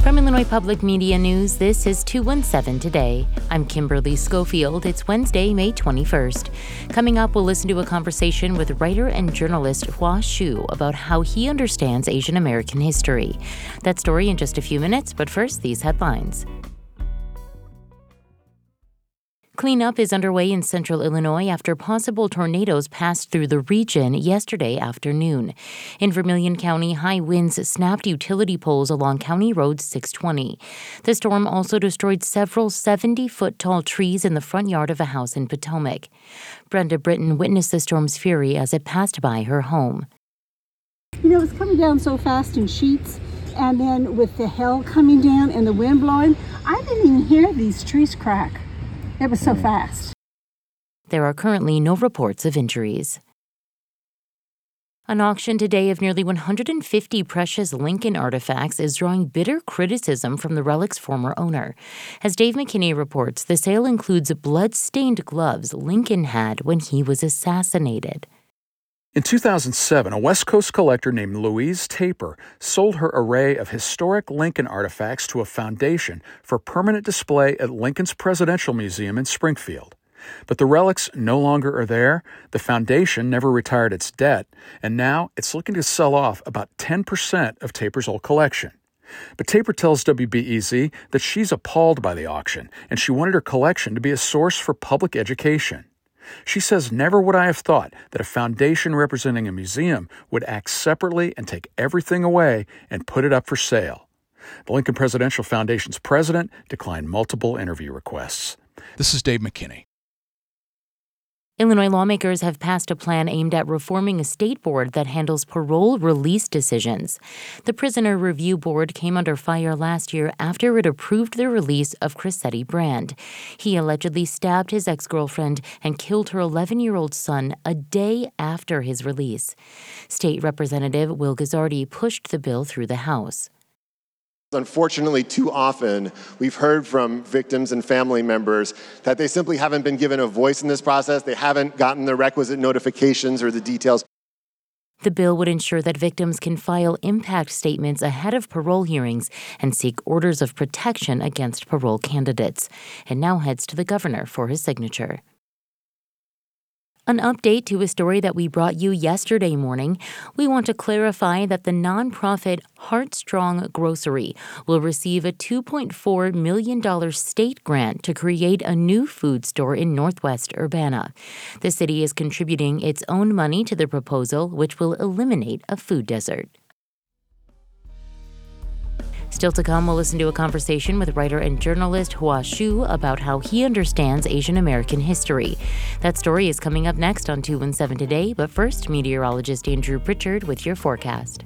From Illinois Public Media News, this is 217 Today. I'm Kimberly Schofield. It's Wednesday, May 21st. Coming up, we'll listen to a conversation with writer and journalist Hua Hsu about how he understands Asian American history. That story in just a few minutes, but first, these headlines. Cleanup is underway in central Illinois after possible tornadoes passed through the region yesterday afternoon. In Vermilion County, high winds snapped utility poles along County Road 620. The storm also destroyed several 70-foot-tall trees in the front yard of a house in Potomac. Brenda Britton witnessed the storm's fury as it passed by her home. You know, it's coming down so fast in sheets, and then with the hail coming down and the wind blowing, I didn't even hear these trees crack. It was so fast. There are currently no reports of injuries. An auction today of nearly 150 precious Lincoln artifacts is drawing bitter criticism from the relic's former owner. As Dave McKinney reports, the sale includes blood-stained gloves Lincoln had when he was assassinated. In 2007, a West Coast collector named Louise Taper sold her array of historic Lincoln artifacts to a foundation for permanent display at Lincoln's Presidential Museum in Springfield. But the relics no longer are there, the foundation never retired its debt, and now it's looking to sell off about 10% of Taper's old collection. But Taper tells WBEZ that she's appalled by the auction, and she wanted her collection to be a source for public education. She says, "Never would I have thought that a foundation representing a museum would act separately and take everything away and put it up for sale." The Lincoln Presidential Foundation's president declined multiple interview requests. This is Dave McKinney. Illinois lawmakers have passed a plan aimed at reforming a state board that handles parole release decisions. The Prisoner Review Board came under fire last year after it approved the release of Chrisetti Brand. He allegedly stabbed his ex-girlfriend and killed her 11-year-old son a day after his release. State Representative Will Guzzardi pushed the bill through the House. Unfortunately, too often, we've heard from victims and family members that they simply haven't been given a voice in this process. They haven't gotten the requisite notifications or the details. The bill would ensure that victims can file impact statements ahead of parole hearings and seek orders of protection against parole candidates. It now heads to the governor for his signature. An update to a story that we brought you yesterday morning. We want to clarify that the nonprofit Heartstrong Grocery will receive a $2.4 million state grant to create a new food store in Northwest Urbana. The city is contributing its own money to the proposal, which will eliminate a food desert. Still to come, we'll listen to a conversation with writer and journalist Hua Hsu about how he understands Asian American history. That story is coming up next on 217 Today, but first, meteorologist Andrew Pritchard with your forecast.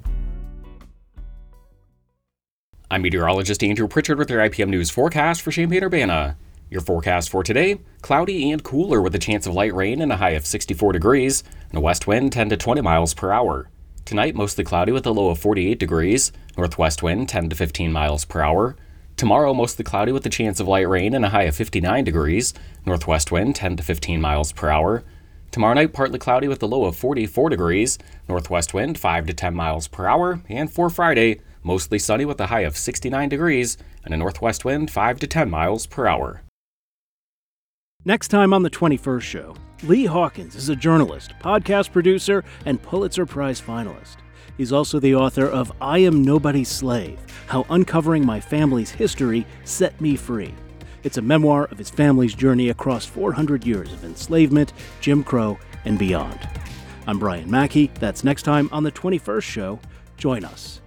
I'm meteorologist Andrew Pritchard with your IPM News forecast for Champaign-Urbana. Your forecast for today, cloudy and cooler with a chance of light rain and a high of 64 degrees, and a west wind 10 to 20 miles per hour. Tonight, mostly cloudy with a low of 48 degrees, northwest wind 10 to 15 miles per hour. Tomorrow, mostly cloudy with a chance of light rain and a high of 59 degrees, northwest wind 10 to 15 miles per hour. Tomorrow night, partly cloudy with a low of 44 degrees, northwest wind 5 to 10 miles per hour. And for Friday, mostly sunny with a high of 69 degrees and a northwest wind 5 to 10 miles per hour. Next time on the 21st Show, Lee Hawkins is a journalist, podcast producer, and Pulitzer Prize finalist. He's also the author of I Am Nobody's Slave, How Uncovering My Family's History Set Me Free. It's a memoir of his family's journey across 400 years of enslavement, Jim Crow, and beyond. I'm Brian Mackey. That's next time on the 21st Show. Join us.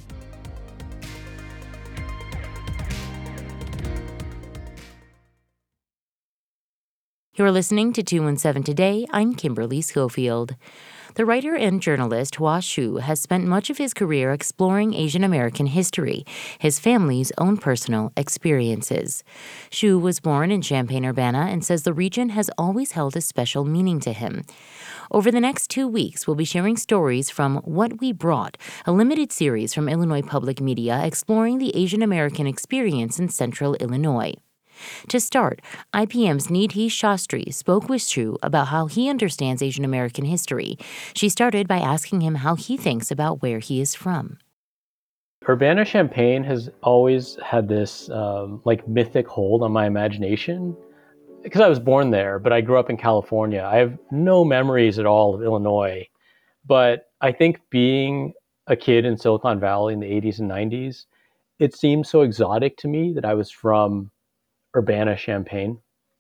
You're listening to 217 Today. I'm Kimberly Schofield. The writer and journalist Hua Hsu has spent much of his career exploring Asian American history, his family's own personal experiences. Hsu was born in Champaign-Urbana and says the region has always held a special meaning to him. Over the next 2 weeks, we'll be sharing stories from What We Brought, a limited series from Illinois Public Media exploring the Asian American experience in central Illinois. To start, IPM's Nidhi Shastri spoke with Hsu about how he understands Asian American history. She started by asking him how he thinks about where he is from. Urbana-Champaign has always had this mythic hold on my imagination because I was born there, but I grew up in California. I have no memories at all of Illinois, but I think being a kid in Silicon Valley in the 80s and 90s, it seemed so exotic to me that I was from Urbana-Champaign.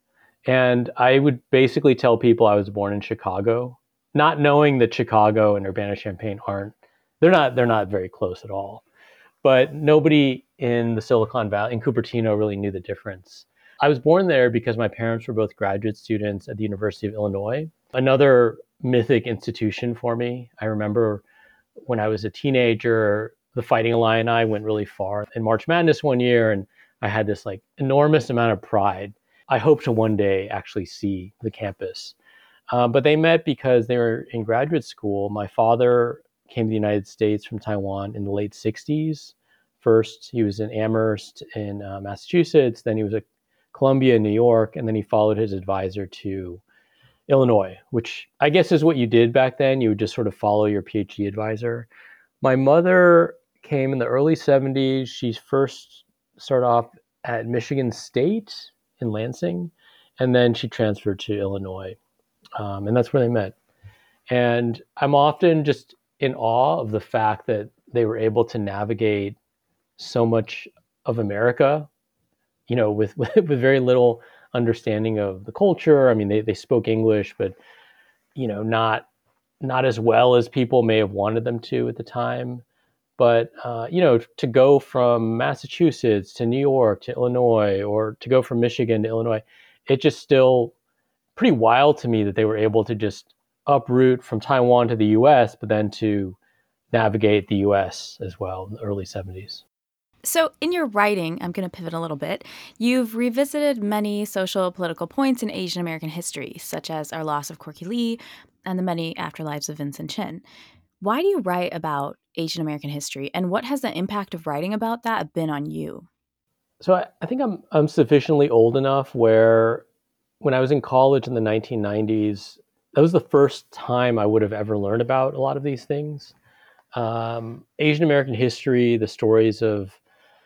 And I would basically tell people I was born in Chicago, not knowing that Chicago and Urbana-Champaign they're not very close at all. But nobody in the Silicon Valley, in Cupertino, really knew the difference. I was born there because my parents were both graduate students at the University of Illinois, another mythic institution for me. I remember when I was a teenager, the Fighting Illini went really far in March Madness one year, and I had this enormous amount of pride. I hope to one day actually see the campus. But they met because they were in graduate school. My father came to the United States from Taiwan in the late 60s. First, he was in Amherst in Massachusetts. Then he was at Columbia in New York. And then he followed his advisor to Illinois, which I guess is what you did back then. You would just sort of follow your PhD advisor. My mother came in the early 70s. She first started off at Michigan State in Lansing, and then she transferred to Illinois. And that's where they met. And I'm often just in awe of the fact that they were able to navigate so much of America, with very little understanding of the culture. I mean, they spoke English, but, not as well as people may have wanted them to at the time. But, to go from Massachusetts to New York to Illinois, or to go from Michigan to Illinois, it just still pretty wild to me that they were able to just uproot from Taiwan to the US, but then to navigate the US as well in the early 70s. So in your writing, I'm going to pivot a little bit, you've revisited many social political points in Asian American history, such as our loss of Corky Lee and the many afterlives of Vincent Chin. Why do you write about Asian American history, and what has the impact of writing about that been on you? So I think I'm sufficiently old enough where when I was in college in the 1990s, that was the first time I would have ever learned about a lot of these things. Asian American history, the stories of,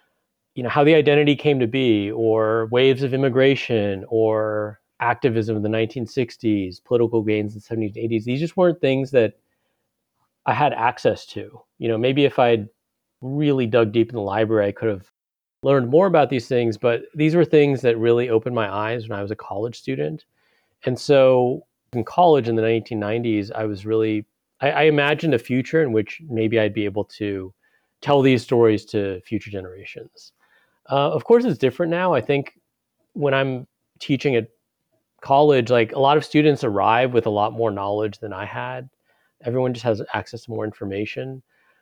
how the identity came to be, or waves of immigration, or activism in the 1960s, political gains in the 70s and 80s. These just weren't things that I had access to. Maybe if I'd really dug deep in the library, I could have learned more about these things, but these were things that really opened my eyes when I was a college student. And so in college in the 1990s, I imagined a future in which maybe I'd be able to tell these stories to future generations. Of course, it's different now. I think when I'm teaching at college, a lot of students arrive with a lot more knowledge than I had. Everyone just has access to more information.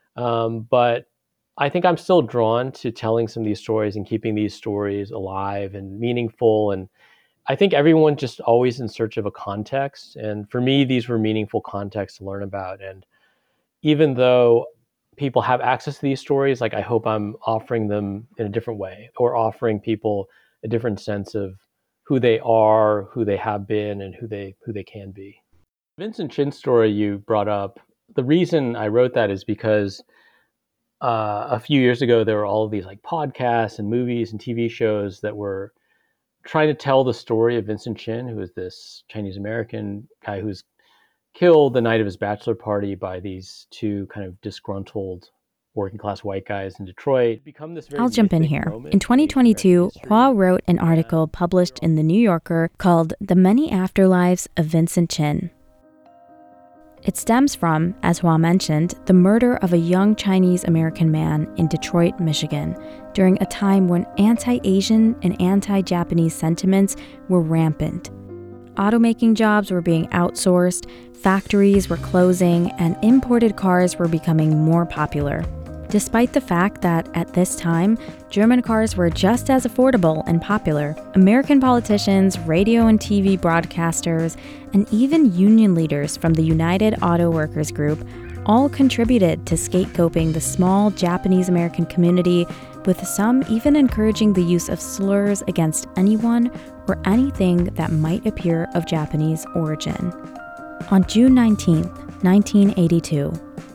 But I think I'm still drawn to telling some of these stories and keeping these stories alive and meaningful. And I think everyone's just always in search of a context. And for me, these were meaningful contexts to learn about. And even though people have access to these stories, I hope I'm offering them in a different way, or offering people a different sense of who they are, who they have been, and who they can be. Vincent Chin's story you brought up, the reason I wrote that is because a few years ago, there were all of these podcasts and movies and TV shows that were trying to tell the story of Vincent Chin, who is this Chinese American guy who's killed the night of his bachelor party by these two kind of disgruntled working class white guys in Detroit. I'll jump in here. In 2022, Hua wrote an article published in The New Yorker called The Many Afterlives of Vincent Chin. It stems from, as Hua mentioned, the murder of a young Chinese American man in Detroit, Michigan, during a time when anti-Asian and anti-Japanese sentiments were rampant. Automaking jobs were being outsourced, factories were closing, and imported cars were becoming more popular. Despite the fact that, at this time, German cars were just as affordable and popular, American politicians, radio and TV broadcasters, and even union leaders from the United Auto Workers Group all contributed to scapegoating the small Japanese American community, with some even encouraging the use of slurs against anyone or anything that might appear of Japanese origin. On June 19, 1982,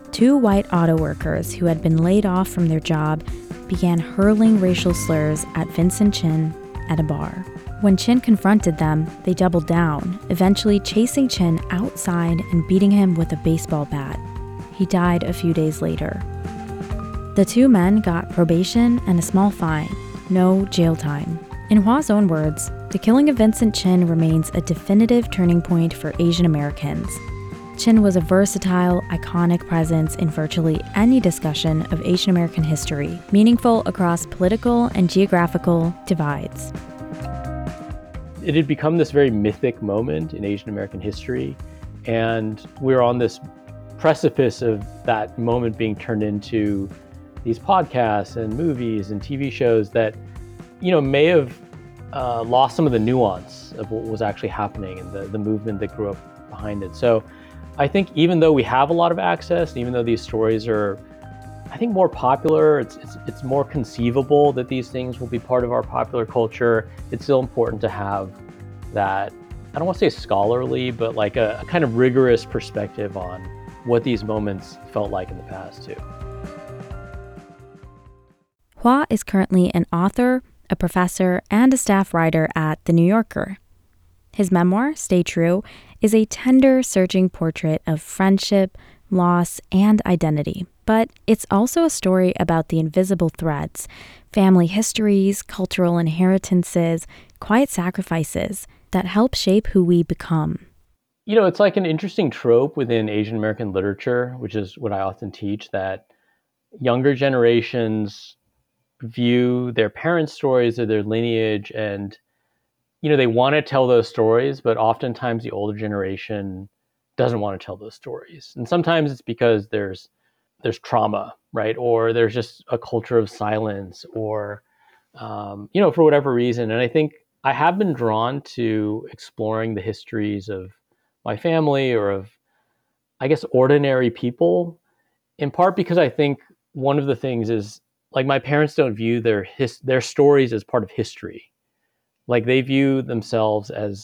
2 white auto workers who had been laid off from their job began hurling racial slurs at Vincent Chin at a bar. When Chin confronted them, they doubled down, eventually chasing Chin outside and beating him with a baseball bat. He died a few days later. The 2 men got probation and a small fine, no jail time. In Hua's own words, the killing of Vincent Chin remains a definitive turning point for Asian Americans. Chin was a versatile, iconic presence in virtually any discussion of Asian American history, meaningful across political and geographical divides. It had become this very mythic moment in Asian American history, and we're on this precipice of that moment being turned into these podcasts and movies and TV shows that, may have lost some of the nuance of what was actually happening and the movement that grew up behind it. So I think even though we have a lot of access, and even though these stories are, I think, more popular, it's more conceivable that these things will be part of our popular culture, it's still important to have that, I don't want to say scholarly, but like a kind of rigorous perspective on what these moments felt like in the past too. Hua is currently an author, a professor, and a staff writer at The New Yorker. His memoir, Stay True, is a tender, searching portrait of friendship, loss, and identity. But it's also a story about the invisible threads, family histories, cultural inheritances, quiet sacrifices that help shape who we become. It's like an interesting trope within Asian American literature, which is what I often teach, that younger generations view their parents' stories or their lineage and, they want to tell those stories, but oftentimes the older generation doesn't want to tell those stories. And sometimes it's because there's trauma, right? Or there's just a culture of silence or, for whatever reason. And I think I have been drawn to exploring the histories of my family or of, I guess, ordinary people, in part because I think one of the things is, like, my parents don't view their stories as part of history. Like, they view themselves as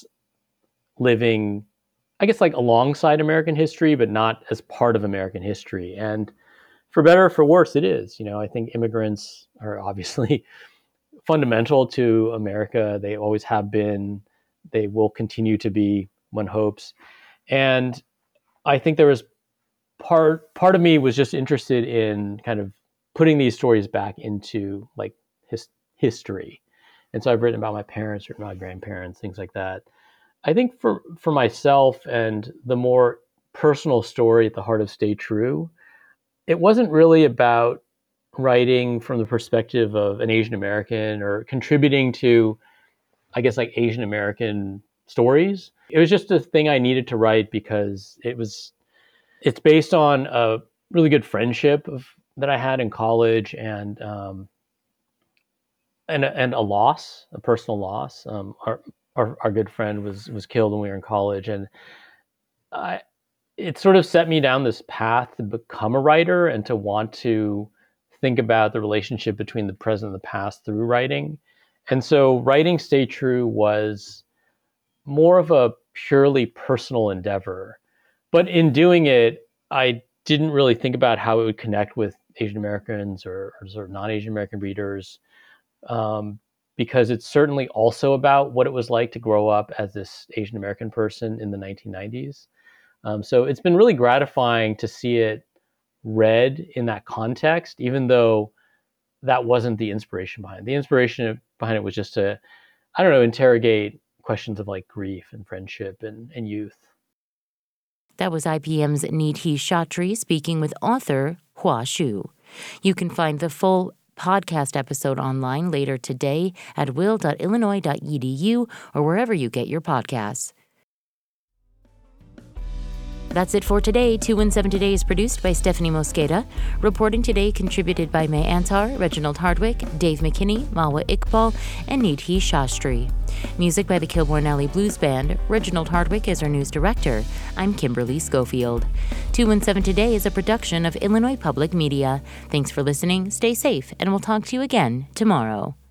living, I guess, like alongside American history, but not as part of American history. And for better or for worse, it is. I think immigrants are obviously fundamental to America. They always have been. They will continue to be, one hopes. And I think there was part of me was just interested in kind of putting these stories back into like history. And so I've written about my parents, written about my grandparents, things like that. I think for myself and the more personal story at the heart of Stay True, it wasn't really about writing from the perspective of an Asian American or contributing to, I guess, like Asian American stories. It was just a thing I needed to write because it's based on a really good friendship that I had in college and a loss, a personal loss. Our good friend was killed when we were in college, and it sort of set me down this path to become a writer and to want to think about the relationship between the present and the past through writing. And so writing Stay True was more of a purely personal endeavor. But in doing it, I didn't really think about how it would connect with Asian Americans or sort of non-Asian American readers, because it's certainly also about what it was like to grow up as this Asian American person in the 1990s. So it's been really gratifying to see it read in that context, even though that wasn't the inspiration behind it. The inspiration behind it was just to, interrogate questions of like grief and friendship and youth. That was IPM's Nidhi Shatri speaking with author Hua Hsu. You can find the full podcast episode online later today at will.illinois.edu or wherever you get your podcasts. That's it for today. 217 Today is produced by Stephanie Mosqueda. Reporting today contributed by May Antar, Reginald Hardwick, Dave McKinney, Malwa Iqbal, and Nidhi Shastri. Music by the Kilbourne Alley Blues Band. Reginald Hardwick is our news director. I'm Kimberly Schofield. 217 Today is a production of Illinois Public Media. Thanks for listening, stay safe, and we'll talk to you again tomorrow.